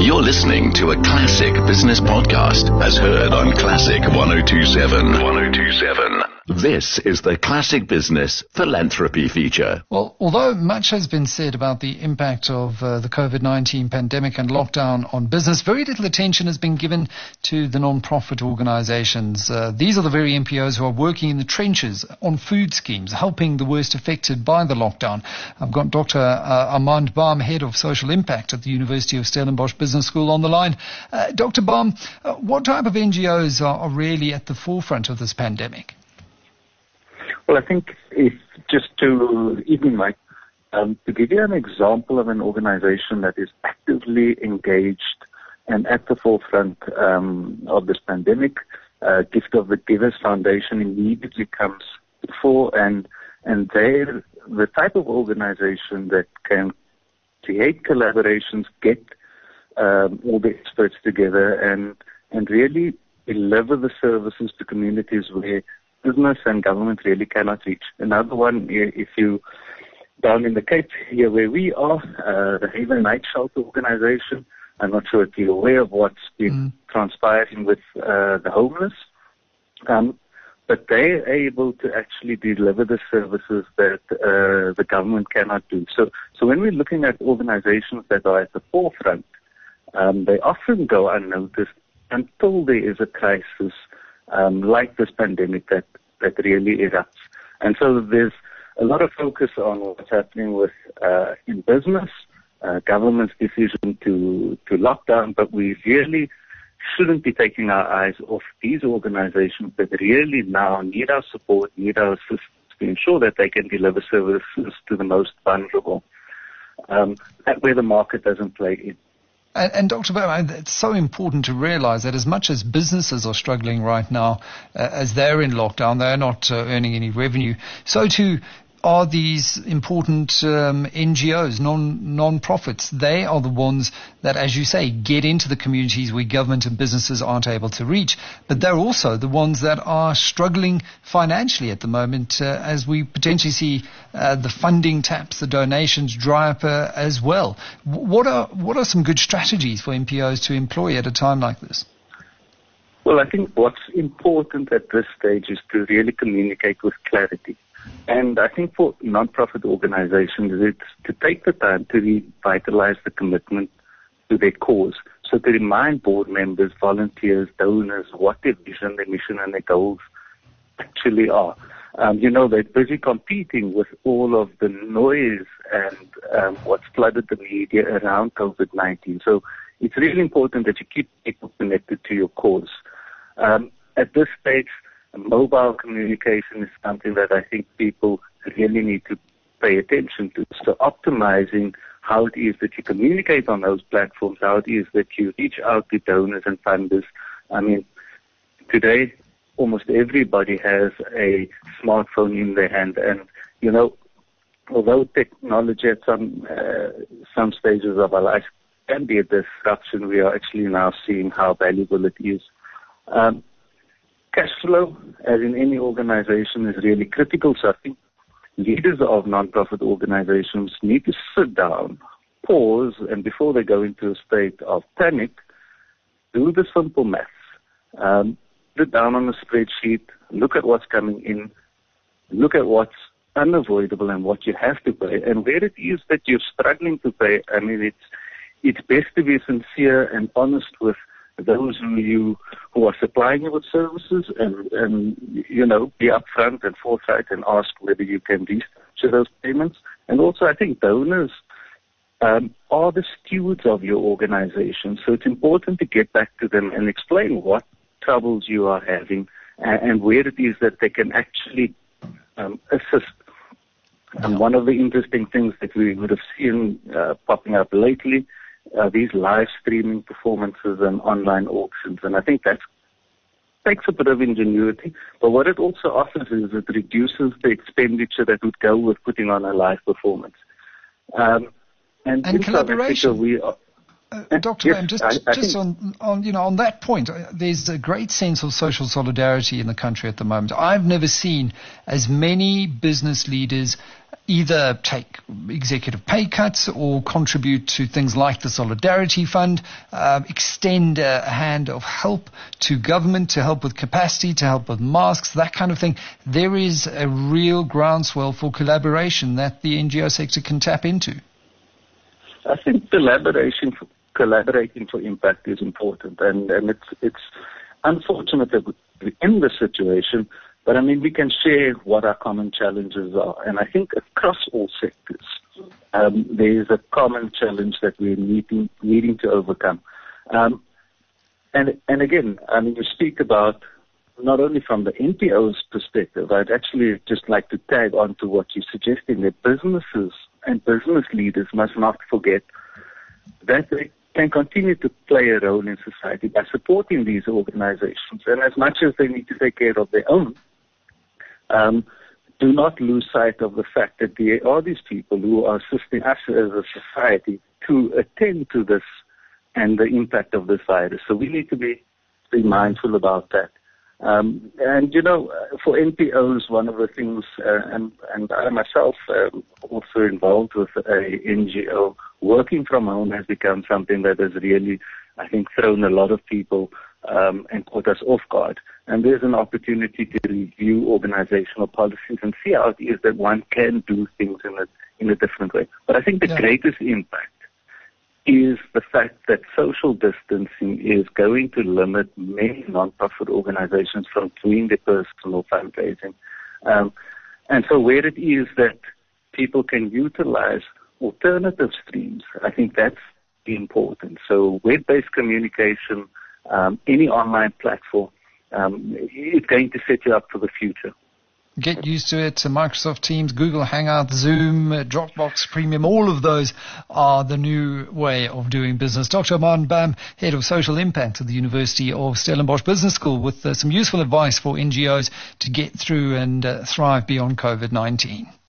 You're listening to a classic business podcast as heard on Classic 102.7. 102.7. This is the Classic Business Philanthropy feature. Well, although much has been said about the impact of the COVID-19 pandemic and lockdown on business, very little attention has been given to the non-profit organizations. These are the very NPOs who are working in the trenches on food schemes, helping the worst affected by the lockdown. I've got Dr. Armand Baum, Head of Social Impact at the University of Stellenbosch Business School on the line. Dr. Baum, what type of NGOs are really at the forefront of this pandemic? Well, I think if just to to give you an example of an organization that is actively engaged and at the forefront of this pandemic, Gift of the Givers Foundation immediately comes before, and they're the type of organization that can create collaborations, get all the experts together and really deliver the services to communities where business and government really cannot reach. Another one, if you down in the Cape here where we are, the Haven Night Shelter Organization. I'm not sure if you're aware of what's been transpiring with the homeless, but they're able to actually deliver the services that the government cannot do. So when we're looking at organizations that are at the forefront, they often go unnoticed until there is a crisis like this pandemic that really erupts. And so there's a lot of focus on what's happening with in business, government's decision to lock down, but we really shouldn't be taking our eyes off these organizations that really now need our support, need our assistance to ensure that they can deliver services to the most vulnerable, where the market doesn't play in. And Dr. Baum, it's so important to realize that as much as businesses are struggling right now, as they're in lockdown, they're not earning any revenue, so too are these important NGOs, non-profits. They are the ones that, as you say, get into the communities where government and businesses aren't able to reach. But they're also the ones that are struggling financially at the moment, as we potentially see the funding taps, the donations dry up as well. What are some good strategies for NPOs to employ at a time like this? Well, I think what's important at this stage is to really communicate with clarity. And I think for non-profit organizations, it's to take the time to revitalize the commitment to their cause. So to remind board members, volunteers, donors, what their vision, their mission, and their goals actually are. They're busy competing with all of the noise and what's flooded the media around COVID-19. So it's really important that you keep people connected to your cause. At this stage, mobile communication is something that I think people really need to pay attention to. So optimizing how it is that you communicate on those platforms, how it is that you reach out to donors and funders. I mean, today almost everybody has a smartphone in their hand, and although technology at some stages of our life can be a disruption, we are actually now seeing how valuable it is. Cash flow, as in any organization, is really critical. So I think leaders of non-profit organizations need to sit down, pause, and before they go into a state of panic, do the simple maths. Sit down on a spreadsheet, look at what's coming in, look at what's unavoidable and what you have to pay, and where it is that you're struggling to pay. I mean, it's best to be sincere and honest with those who are supplying you with services, and be upfront and forthright and ask whether you can restructure those payments. And also, I think donors are the stewards of your organization, so it's important to get back to them and explain what troubles you are having and where it is that they can actually assist. And one of the interesting things that we would have seen popping up lately, these live streaming performances and online auctions. And I think that takes a bit of ingenuity, but what it also offers is it reduces the expenditure that would go with putting on a live performance. And in collaboration. South Africa, we are... Dr. Baum, just on that point, there's a great sense of social solidarity in the country at the moment. I've never seen as many business leaders either take executive pay cuts or contribute to things like the Solidarity Fund, extend a hand of help to government to help with capacity, to help with masks, that kind of thing. There is a real groundswell for collaboration that the NGO sector can tap into. I think collaborating for impact is important, and it's unfortunate that we're in this situation. But I mean, we can share what our common challenges are. And I think across all sectors, there is a common challenge that we're needing to overcome. And again, I mean, you speak about not only from the NPO's perspective, I'd actually just like to tag on to what you're suggesting, that businesses and business leaders must not forget that they can continue to play a role in society by supporting these organizations. And as much as they need to take care of their own, do not lose sight of the fact that there are these people who are assisting us as a society to attend to this and the impact of this virus. So we need to be mindful about that. And, you know, for NPOs, one of the things, and I myself also involved with a NGO, working from home has become something that has really, I think, thrown a lot of people and caught us off guard. And there's an opportunity to review organizational policies and see how it is that one can do things in a different way. But I think the greatest impact is the fact that social distancing is going to limit many non-profit organizations from doing their personal fundraising. And so where it is that people can utilize alternative streams, I think that's important. So web-based communication, any online platform, it's going to set you up for the future. Get used to it. Microsoft Teams, Google Hangouts, Zoom, Dropbox Premium, all of those are the new way of doing business. Dr. Aman Bam, Head of Social Impact at the University of Stellenbosch Business School, with some useful advice for NGOs to get through and thrive beyond COVID-19.